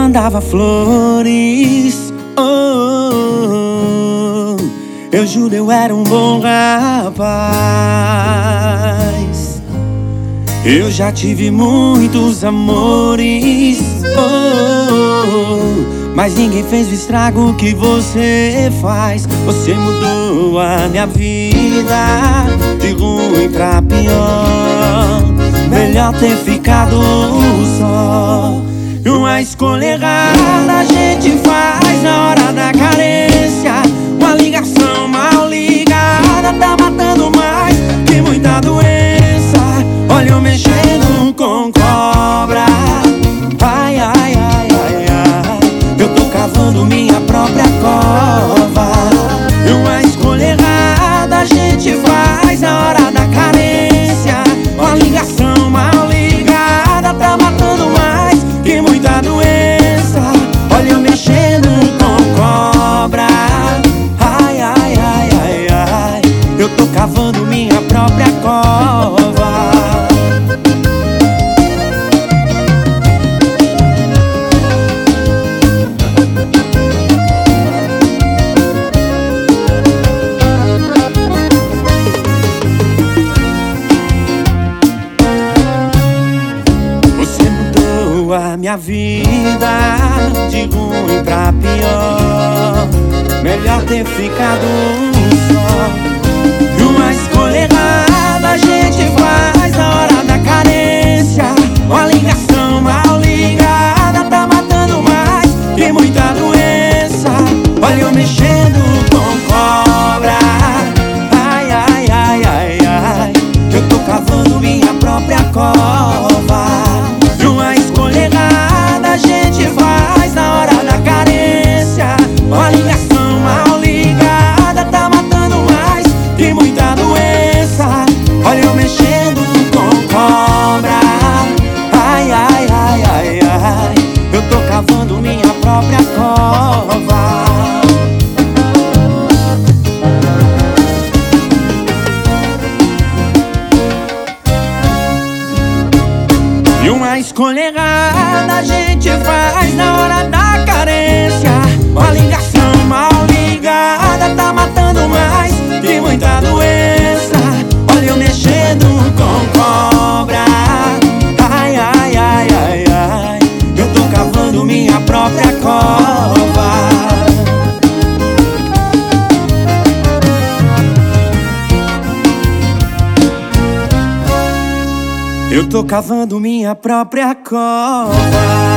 mandava flores. Eu juro, eu era um bom rapaz. Eu já tive muitos amores, mas ninguém fez o estrago que você faz. Você mudou a minha vida de ruim pra pior. Melhor ter ficado só. E uma escolha errada a gente faz na hora da carência. Uma ligação mal ligada tá matando mais que muita doença. Olha eu mexendo com cobra. Ai, ai, ai, ai, ai. Eu tô cavando minha própria cova. E uma escolha errada a gente faz na hora da carência. Uma ligação mal ligada tá matando mais que muita doença. Olha eu mexendo com cobra. Ai, ai, ai, ai, ai. Eu tô cavando minha própria cova. A minha vida de ruim pra pior. Melhor ter ficado só. E uma escolha errada a gente faz na hora da carência. Uma ligação mal ligada tá matando mais que muita doença. Olha eu mexendo com cobra. Ai, ai, ai, ai, ai. Eu tô cavando minha própria cova. E uma escolha errada a gente faz na hora da carência. Uma ligação mal ligada tá matando mais que muita doença. Olha eu mexendo com cobra. Ai, ai, ai, ai, ai. Eu tô cavando minha própria cova. E uma escolha errada a gente faz na hora da carência. Uma ligação mal ligada tá matando mais que muita doença. Olha eu mexendo com cobra. Ai, ai, ai, ai, ai. Eu tô cavando minha própria cova. Eu tô cavando minha própria cova.